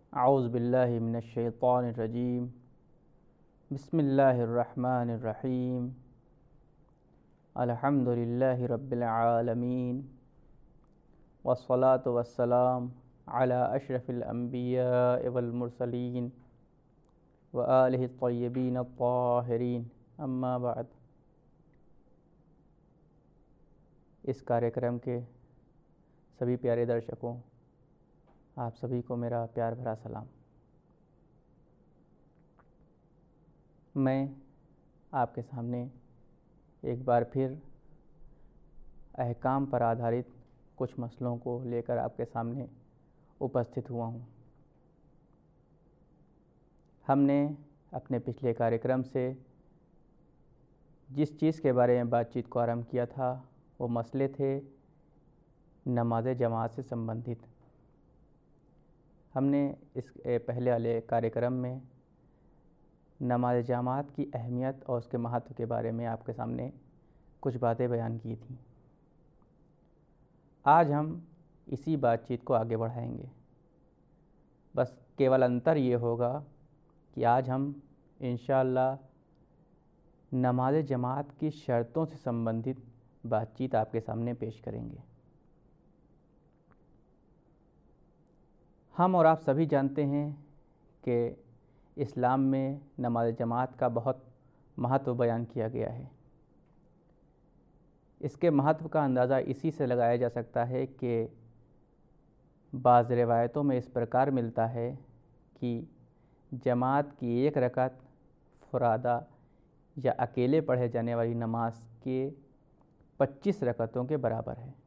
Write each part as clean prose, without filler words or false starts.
औज़ु बिल्लाहि मिनश्शैतानिर्रजीम। बिस्मिल्लाहिर्रहमानिर्रहीम। अल्हम्दुलिल्लाहि रब्बिल आलमीन वस्सलातु वस्सलाम अला अशरफिल अंबिया वल मुरसलीन व आलिहि तय्यबीन अत्ताहिरीन, अम्मा बाद। इस कार्यक्रम के सभी प्यारे दर्शकों, आप सभी को मेरा प्यार भरा सलाम। मैं आपके सामने एक बार फिर अहकाम पर आधारित कुछ मसलों को लेकर आपके सामने उपस्थित हुआ हूँ। हमने अपने पिछले कार्यक्रम से जिस चीज़ के बारे में बातचीत को आरंभ किया था वो मसले थे नमाज जमात से संबंधित। हमने इस पहले वाले कार्यक्रम में नमाज जमात की अहमियत और उसके महत्व के बारे में आपके सामने कुछ बातें बयान की थी। आज हम इसी बातचीत को आगे बढ़ाएंगे। बस केवल अंतर ये होगा कि आज हम इंशाअल्लाह नमाज जमात की शर्तों से संबंधित बातचीत आपके सामने पेश करेंगे। हम और आप सभी जानते हैं कि इस्लाम में नमाज जमात का बहुत महत्व बयान किया गया है। इसके महत्व का अंदाज़ा इसी से लगाया जा सकता है कि बाज़ रिवायतों में इस प्रकार मिलता है कि जमात की एक रकात फुरादा या अकेले पढ़े जाने वाली नमाज के 25 रकातों के बराबर है।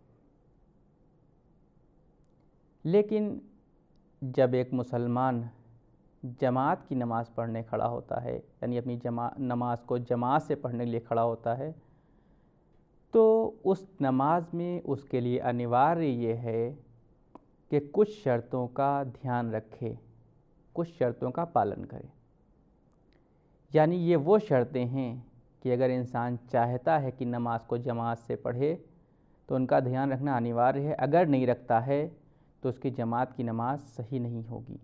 लेकिन जब एक मुसलमान जमात की नमाज़ पढ़ने खड़ा होता है, यानी अपनी नमाज को जमात से पढ़ने के लिए खड़ा होता है, तो उस नमाज में उसके लिए अनिवार्य ये है कि कुछ शर्तों का ध्यान रखे, कुछ शर्तों का पालन करे। यानी ये वो शर्तें हैं कि अगर इंसान चाहता है कि नमाज को जमात से पढ़े तो उनका ध्यान रखना अनिवार्य है। अगर नहीं रखता है तो उसकी जमात की नमाज सही नहीं होगी।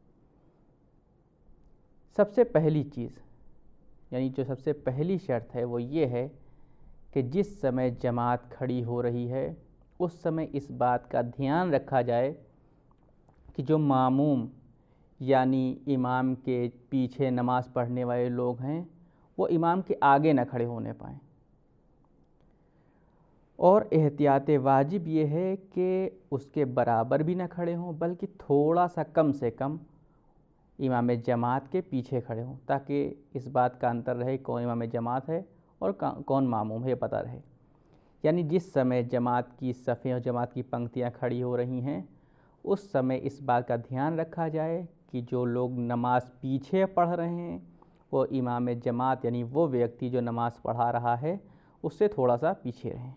सबसे पहली चीज़, यानी जो सबसे पहली शर्त है वो ये है कि जिस समय जमात खड़ी हो रही है उस समय इस बात का ध्यान रखा जाए कि जो मामूम यानी इमाम के पीछे नमाज़ पढ़ने वाले लोग हैं वो इमाम के आगे न खड़े होने पाएँ। और एहतियात वाजिब ये है कि उसके बराबर भी न खड़े हों, बल्कि थोड़ा सा कम से कम इमाम जमात के पीछे खड़े हों, ताकि इस बात का अंतर रहे कौन इमाम जमात है और कौन मामूम है, पता रहे। यानी जिस समय जमात की सफ़ें और जमात की पंक्तियां खड़ी हो रही हैं उस समय इस बात का ध्यान रखा जाए कि जो लोग नमाज पीछे पढ़ रहे हैं वो इमाम जमात यानी वो व्यक्ति जो नमाज़ पढ़ा रहा है उससे थोड़ा सा पीछे रहें।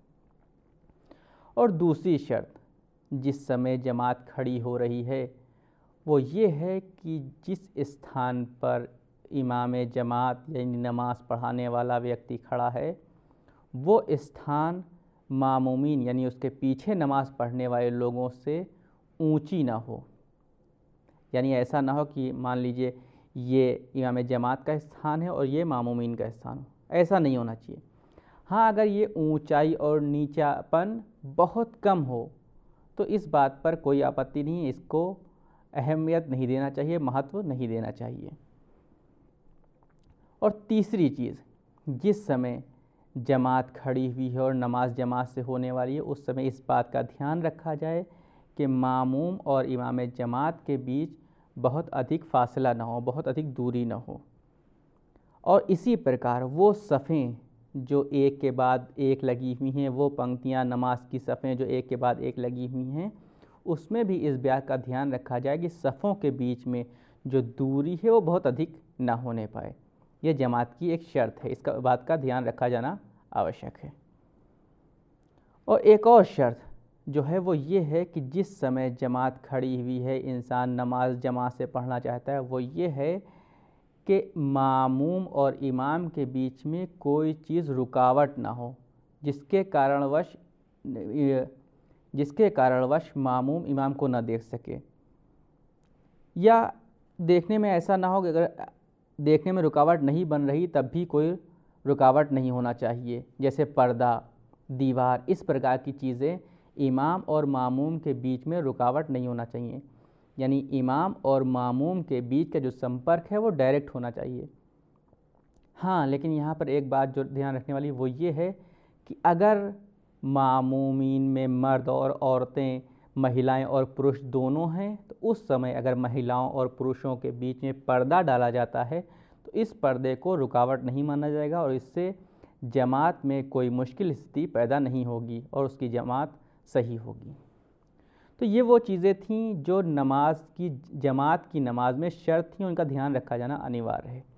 और दूसरी शर्त, जिस समय जमात खड़ी हो रही है वो ये है कि जिस स्थान पर इमाम जमात यानी नमाज़ पढ़ाने वाला व्यक्ति खड़ा है वो स्थान मामूमीन यानी उसके पीछे नमाज़ पढ़ने वाले लोगों से ऊंची ना हो। यानी ऐसा ना हो कि मान लीजिए ये इमाम जमात का स्थान है और ये मामूमीन का स्थान हो, ऐसा नहीं होना चाहिए। हाँ, अगर ये ऊंचाई और नीचापन बहुत कम हो तो इस बात पर कोई आपत्ति नहीं है, इसको अहमियत नहीं देना चाहिए, महत्व नहीं देना चाहिए। और तीसरी चीज़, जिस समय जमात खड़ी हुई है और नमाज जमात से होने वाली है उस समय इस बात का ध्यान रखा जाए कि मामूम और इमाम जमात के बीच बहुत अधिक फासला ना हो, बहुत अधिक दूरी ना हो। और इसी प्रकार वो सफ़ें जो एक के बाद एक लगी हुई हैं, वो पंक्तियां नमाज की सफ़ें जो एक के बाद एक लगी हुई हैं, उसमें भी इस बात का ध्यान रखा जाए कि सफ़ों के बीच में जो दूरी है वो बहुत अधिक ना होने पाए। यह जमात की एक शर्त है, इसका बात का ध्यान रखा जाना आवश्यक है। और एक और शर्त जो है वो ये है कि जिस समय जमात खड़ी हुई है इंसान नमाज जमात से पढ़ना चाहता है वो ये है कि मामूम और इमाम के बीच में कोई चीज़ रुकावट ना हो जिसके कारणवश मामूम इमाम को न देख सके। या देखने में ऐसा ना हो कि अगर देखने में रुकावट नहीं बन रही तब भी कोई रुकावट नहीं होना चाहिए, जैसे पर्दा, दीवार, इस प्रकार की चीज़ें इमाम और मामूम के बीच में रुकावट नहीं होना चाहिए। यानी इमाम और मामूम के बीच का जो संपर्क है वो डायरेक्ट होना चाहिए। हाँ, लेकिन यहाँ पर एक बात जो ध्यान रखने वाली वो ये है कि अगर मामूमीन में मर्द और औरतें, महिलाएं और पुरुष दोनों हैं, तो उस समय अगर महिलाओं और पुरुषों के बीच में पर्दा डाला जाता है तो इस पर्दे को रुकावट नहीं माना जाएगा और इससे जमात में कोई मुश्किल स्थिति पैदा नहीं होगी और उसकी जमात सही होगी। तो ये वो चीज़ें थीं जो नमाज की, जमात की नमाज में शर्त थी, उनका ध्यान रखा जाना अनिवार्य है।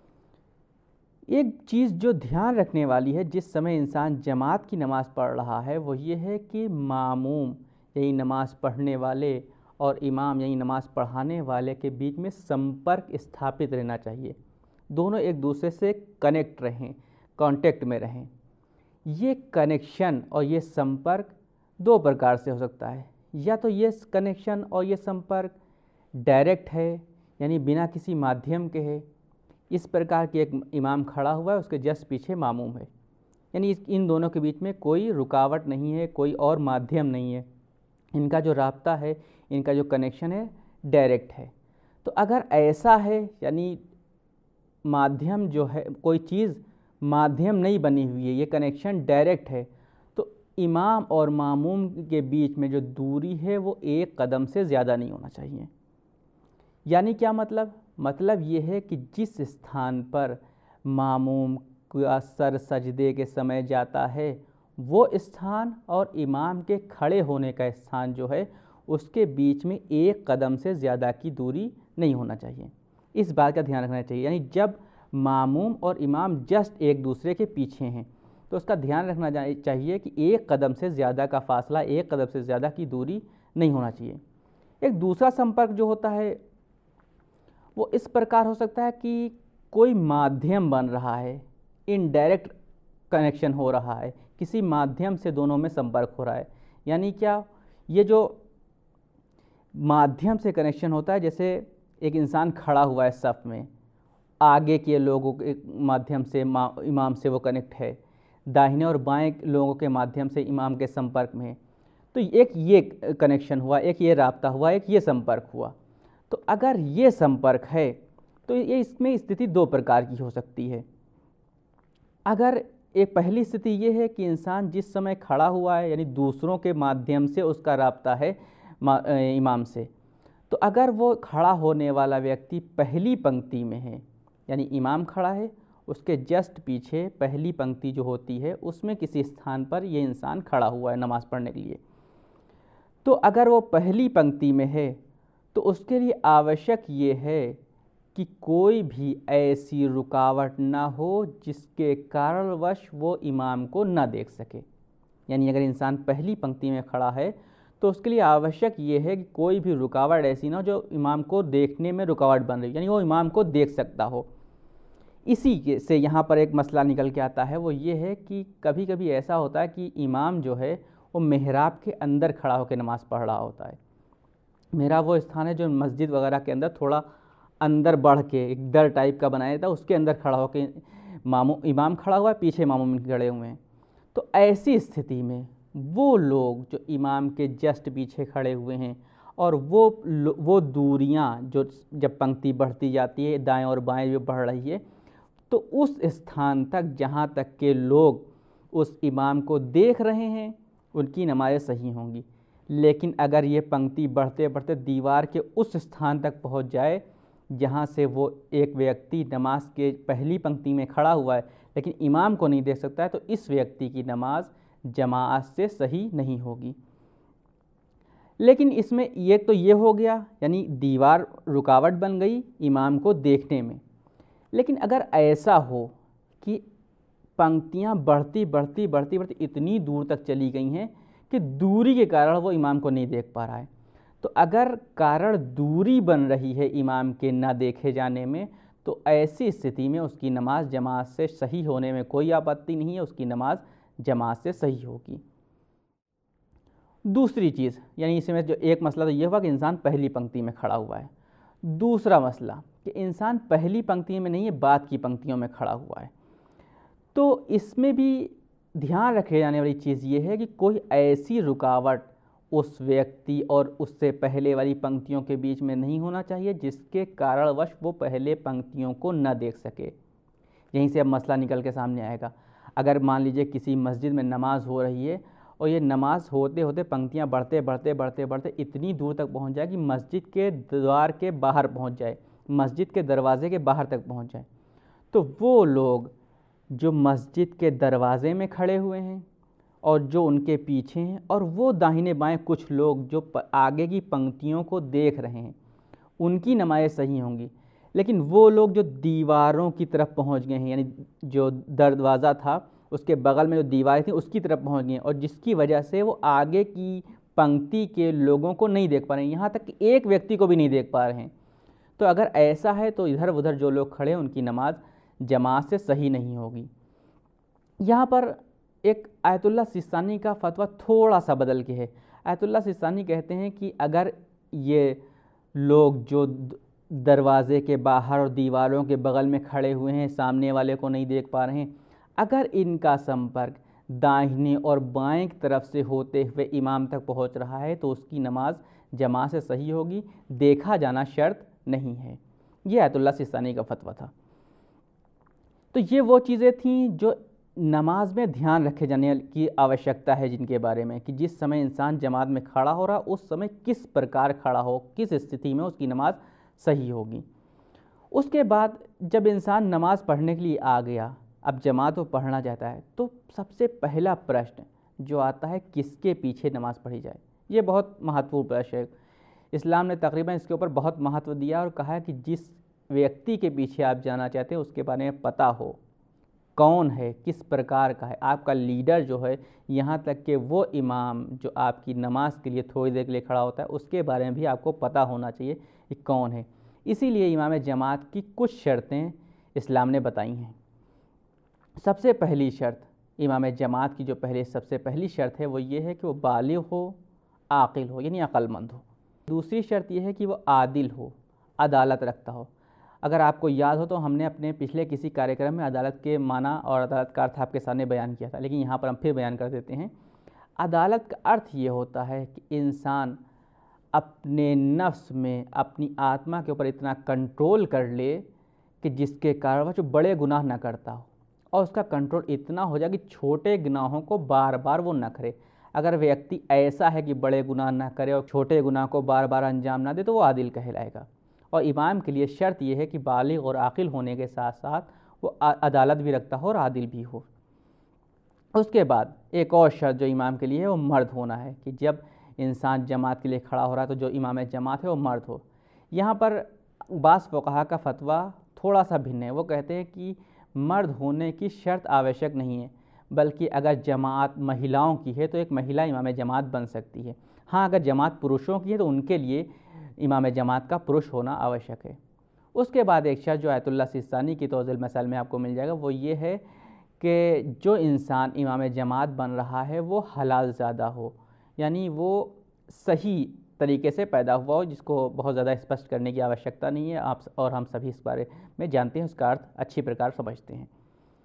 एक चीज़ जो ध्यान रखने वाली है जिस समय इंसान जमात की नमाज़ पढ़ रहा है वो ये है कि मामूम यही नमाज़ पढ़ने वाले और इमाम यही नमाज़ पढ़ाने वाले के बीच में संपर्क स्थापित रहना चाहिए। दोनों एक दूसरे से कनेक्ट रहें, कांटेक्ट में रहें। ये कनेक्शन और ये संपर्क दो प्रकार से हो सकता है। या तो ये कनेक्शन और ये संपर्क डायरेक्ट है, यानी बिना किसी माध्यम के है। इस प्रकार की एक इमाम खड़ा हुआ है, उसके जस्ट पीछे मामूम है, यानी इन दोनों के बीच में कोई रुकावट नहीं है, कोई और माध्यम नहीं है। इनका जो राब्ता है, इनका जो कनेक्शन है, डायरेक्ट है। तो अगर ऐसा है, यानी माध्यम जो है, कोई चीज़ माध्यम नहीं बनी हुई है, ये कनेक्शन डायरेक्ट है, तो इमाम और मामूम के बीच में जो दूरी है वो एक कदम से ज़्यादा नहीं होना चाहिए। यानी क्या मतलब? मतलब ये है कि जिस स्थान पर मामूम का सर सजदे के समय जाता है वो स्थान और इमाम के खड़े होने का स्थान जो है उसके बीच में एक कदम से ज़्यादा की दूरी नहीं होना चाहिए। इस बात का ध्यान रखना चाहिए। यानी जब मामूम और इमाम जस्ट एक दूसरे के पीछे हैं तो उसका ध्यान रखना चाहिए कि एक कदम से ज़्यादा का फासला, एक कदम से ज़्यादा की दूरी नहीं होना चाहिए। एक दूसरा संपर्क जो होता है वो इस प्रकार हो सकता है कि कोई माध्यम बन रहा है, इनडायरेक्ट कनेक्शन हो रहा है, किसी माध्यम से दोनों में संपर्क हो रहा है। यानी क्या? ये जो माध्यम से कनेक्शन होता है, जैसे एक इंसान खड़ा हुआ है सफ़ में, आगे के लोगों के माध्यम से इमाम से वो कनेक्ट है, दाहिने और बाएं लोगों के माध्यम से इमाम के संपर्क में है, तो एक ये कनेक्शन हुआ, एक ये राब्ता हुआ, एक ये संपर्क हुआ। तो अगर ये संपर्क है तो ये इसमें स्थिति दो प्रकार की हो सकती है। अगर एक पहली स्थिति ये है कि इंसान जिस समय खड़ा हुआ है, यानी दूसरों के माध्यम से उसका राब्ता है इमाम से, तो अगर वो खड़ा होने वाला व्यक्ति पहली पंक्ति में है, यानी इमाम खड़ा है, उसके जस्ट पीछे पहली पंक्ति जो होती है उसमें किसी स्थान पर ये इंसान खड़ा हुआ है नमाज़ पढ़ने के लिए, तो अगर वो पहली पंक्ति में है तो उसके लिए आवश्यक ये है कि कोई भी ऐसी रुकावट ना हो जिसके कारणवश वो इमाम को ना देख सके। यानी अगर इंसान पहली पंक्ति में खड़ा है तो उसके लिए आवश्यक ये है कि कोई भी रुकावट ऐसी ना हो जो इमाम को देखने में रुकावट बन रही, यानी वो इमाम को देख सकता हो। इसी से यहाँ पर एक मसला निकल के आता है, वो ये है कि कभी कभी ऐसा होता है कि इमाम जो है वो मेहराब के अंदर खड़ा होकर नमाज़ पढ़ रहा होता है। मेहराब वो स्थान है जो मस्जिद वगैरह के अंदर थोड़ा अंदर बढ़ के एक दर टाइप का बनाया था, उसके अंदर खड़ा होकर इमाम खड़ा हुआ है, पीछे मामूम खड़े हुए हैं। तो ऐसी स्थिति में वो लोग जो इमाम के जस्ट पीछे खड़े हुए हैं और वो दूरियां जो जब पंक्ति बढ़ती जाती है, दाएं और बाएं जो बढ़ रही है, तो उस स्थान तक जहां तक के लोग उस इमाम को देख रहे हैं उनकी नमाज़ें सही होंगी। लेकिन अगर ये पंक्ति बढ़ते बढ़ते दीवार के उस स्थान तक पहुंच जाए जहां से वो एक व्यक्ति नमाज के पहली पंक्ति में खड़ा हुआ है लेकिन इमाम को नहीं देख सकता है, तो इस व्यक्ति की नमाज जमात से सही नहीं होगी। लेकिन इसमें एक तो ये हो गया, यानी दीवार रुकावट बन गई इमाम को देखने में। लेकिन अगर ऐसा हो कि पंक्तियां बढ़ती बढ़ती बढ़ती बढ़ती इतनी दूर तक चली गई हैं कि दूरी के कारण वो इमाम को नहीं देख पा रहा है, तो अगर कारण दूरी बन रही है इमाम के ना देखे जाने में, तो ऐसी स्थिति में उसकी नमाज जमात से सही होने में कोई आपत्ति नहीं है, उसकी नमाज जमात से सही होगी। दूसरी चीज़, यानी इसमें जो एक मसला तो ये हुआ कि इंसान पहली पंक्ति में खड़ा हुआ है, दूसरा मसला कि इंसान पहली पंक्ति में नहीं है, बाद की पंक्तियों में खड़ा हुआ है। तो इसमें भी ध्यान रखे जाने वाली चीज़ ये है कि कोई ऐसी रुकावट उस व्यक्ति और उससे पहले वाली पंक्तियों के बीच में नहीं होना चाहिए जिसके कारणवश वो पहले पंक्तियों को न देख सके। यहीं से अब मसला निकल के सामने आएगा। अगर मान लीजिए किसी मस्जिद में नमाज हो रही है और ये नमाज होते होते पंक्तियां बढ़ते बढ़ते बढ़ते बढ़ते इतनी दूर तक पहुंच जाए कि मस्जिद के द्वार के बाहर पहुंच जाए, मस्जिद के दरवाजे के बाहर तक पहुंच जाए, तो वो लोग जो मस्जिद के दरवाजे में खड़े हुए हैं और जो उनके पीछे हैं और वो दाहिने बाएं कुछ लोग जो आगे की पंक्तियों को देख रहे हैं, उनकी नमाज़ें सही होंगी। लेकिन वो लोग जो दीवारों की तरफ पहुंच गए हैं, यानी जो दरवाज़ा था उसके बगल में जो दीवारें थी उसकी तरफ पहुंच गए हैं, और जिसकी वजह से वो आगे की पंक्ति के लोगों को नहीं देख पा रहे हैं, यहाँ तक कि एक व्यक्ति को भी नहीं देख पा रहे हैं। तो अगर ऐसा है तो इधर उधर जो लोग खड़े हैं उनकी नमाज जमात से सही नहीं होगी। यहाँ पर एक आयतुल्लाह सिस्तानी का फतवा थोड़ा सा बदल के है। आयतुल्लाह सिस्तानी कहते हैं कि अगर ये लोग जो दरवाजे के बाहर और दीवारों के बगल में खड़े हुए हैं, सामने वाले को नहीं देख पा रहे हैं, अगर इनका संपर्क दाहिने और बाएं की तरफ से होते हुए इमाम तक पहुंच रहा है तो उसकी नमाज जमात से सही होगी, देखा जाना शर्त नहीं है। ये आयतुल्लाह सिस्तानी का फतवा था। तो ये वो चीज़ें थीं जो नमाज में ध्यान रखे जाने की आवश्यकता है, जिनके बारे में कि जिस समय इंसान जमात में खड़ा हो रहा उस समय किस प्रकार खड़ा हो, किस स्थिति में उसकी नमाज सही होगी। उसके बाद जब इंसान नमाज पढ़ने के लिए आ गया, अब जमात वो पढ़ना चाहता है, तो सबसे पहला प्रश्न जो आता है किसके पीछे नमाज पढ़ी जाए। ये बहुत महत्वपूर्ण प्रश्न है। इस्लाम ने तकरीबन इसके ऊपर बहुत महत्व दिया और कहा है कि जिस व्यक्ति के पीछे आप जाना चाहते हैं उसके बारे में पता हो, कौन है, किस प्रकार का है, आपका लीडर जो है, यहाँ तक कि वो इमाम जो आपकी नमाज के लिए थोड़ी देर के लिए खड़ा होता है उसके बारे में भी आपको पता होना चाहिए कि कौन है। इसीलिए इमाम जमात की कुछ शर्तें इस्लाम ने बताई हैं। सबसे पहली शर्त इमाम जमात की जो सबसे पहली शर्त है वो ये है कि वो बालिग हो, आकिल हो, यानी अक्लमंद हो। दूसरी शर्त यह है कि वो आदिल हो, अदालत रखता हो। अगर आपको याद हो तो हमने अपने पिछले किसी कार्यक्रम में अदालत के माना और अदालत का अर्थ आपके सामने बयान किया था, लेकिन यहाँ पर हम फिर बयान कर देते हैं। अदालत का अर्थ ये होता है कि इंसान अपने नफ्स में, अपनी आत्मा के ऊपर इतना कंट्रोल कर ले कि जिसके कारण वह जो बड़े गुनाह न करता हो, और उसका कंट्रोल इतना हो जाए कि छोटे गुनाहों को बार बार वो न करे। अगर व्यक्ति ऐसा है कि बड़े गुनाह ना करे और छोटे गुनाह को बार बार अंजाम ना दे तो वो आदिल कहलाएगा। और इमाम के लिए शर्त यह है कि बालिग और आकिल होने के साथ साथ वो अदालत भी रखता हो और आदिल भी हो। उसके बाद एक और शर्त जो इमाम के लिए है वो मर्द होना है, कि जब इंसान जमात के लिए खड़ा हो रहा है तो जो इमाम जमात है वो मर्द हो। यहाँ पर बास फ़ुक़हा का फतवा थोड़ा सा भिन्न है। वो कहते हैं कि मर्द होने की शर्त आवश्यक नहीं है, बल्कि अगर जमात महिलाओं की है तो एक महिला इमाम जमात बन सकती है। हाँ, अगर जमात पुरुषों की है तो उनके लिए इमाम जमात का पुरुष होना आवश्यक है। उसके बाद एक शर्त जो आयतुल्लाह सिस्तानी की तौज़ील मसाइल में आपको मिल जाएगा, वो ये है कि जो इंसान इमाम जमात बन रहा है वो हलाल ज़्यादा हो, यानी वो सही तरीके से पैदा हुआ हो, जिसको बहुत ज़्यादा स्पष्ट करने की आवश्यकता नहीं है। आप और हम सभी इस बारे में जानते हैं, उसका अर्थ अच्छी प्रकार समझते हैं।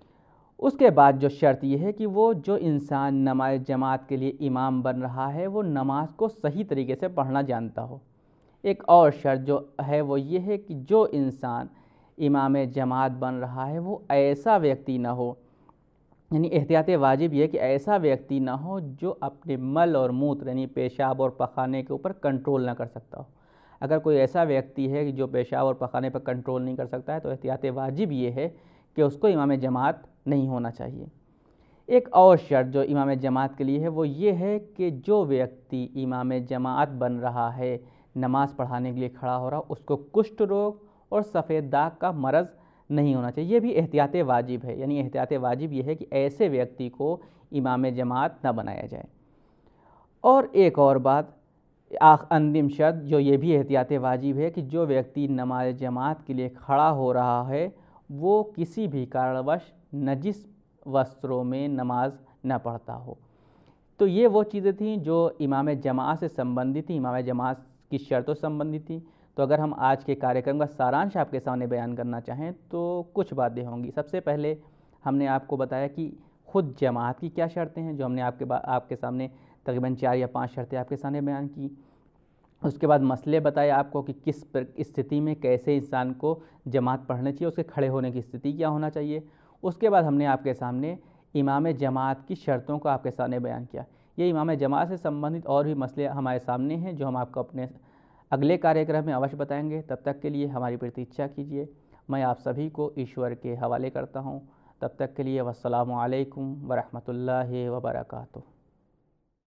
उसके बाद जो शर्त यह है कि वो जो इंसान नमाज जमात के लिए इमाम बन रहा है वो नमाज को सही तरीके से पढ़ना जानता हो। एक और शर्त जो है वो ये है कि जो इंसान इमाम जमात बन रहा है वो ऐसा व्यक्ति ना हो, यानी एहतियात वाजिब ये है कि ऐसा व्यक्ति ना हो जो अपने मल और मूत्र यानी पेशाब और पखाने के ऊपर कंट्रोल ना कर सकता हो। अगर कोई ऐसा व्यक्ति है कि जो पेशाब और पखाने पर कंट्रोल नहीं कर सकता है तो एहतियात वाजिब ये है कि उसको इमाम जमात नहीं होना चाहिए। एक और शर्त जो इमाम जमात के लिए है वो ये है कि जो व्यक्ति इमाम जमात बन रहा है, नमाज़ पढ़ाने के लिए खड़ा हो रहा, उसको कुष्ठ रोग और सफ़ेद दाग का मरज़ नहीं होना चाहिए। ये भी एहतियात वाजिब है, यानी एहतियात वाजिब ये है कि ऐसे व्यक्ति को इमाम जमात न बनाया जाए। और एक और बात, अंतिम शर्त जो ये भी एहतियात वाजिब है कि जो व्यक्ति नमाज जमात के लिए खड़ा हो रहा है वो किसी भी कारणवश नजिस वस्त्रों में नमाज न पढ़ता हो। तो ये वो चीज़ें थीं जो इमाम जमात से संबंधित थी, इमाम जमात की शर्तों से संबंधित थी। तो अगर हम आज के कार्यक्रम का सारांश आपके सामने बयान करना चाहें तो कुछ बातें होंगी। सबसे पहले हमने आपको बताया कि खुद जमात की क्या शर्तें हैं, जो हमने आपके सामने तकरीबन 4 या 5 शर्तें आपके सामने बयान की। उसके बाद मसले बताए आपको कि किस स्थिति में कैसे इंसान को जमात पढ़नी चाहिए, उसके खड़े होने की स्थिति क्या होना चाहिए। उसके बाद हमने आपके सामने इमाम जमात की शर्तों को आपके सामने बयान किया। ये इमाम जमात से संबंधित और भी मसले हमारे सामने हैं जो हम आपको अपने अगले कार्यक्रम में अवश्य बताएंगे। तब तक के लिए हमारी प्रतीक्षा कीजिए। मैं आप सभी को ईश्वर के हवाले करता हूँ। तब तक के लिए वस्सलामु अलैकुम वरहमतुल्लाहि वबरकातुहू।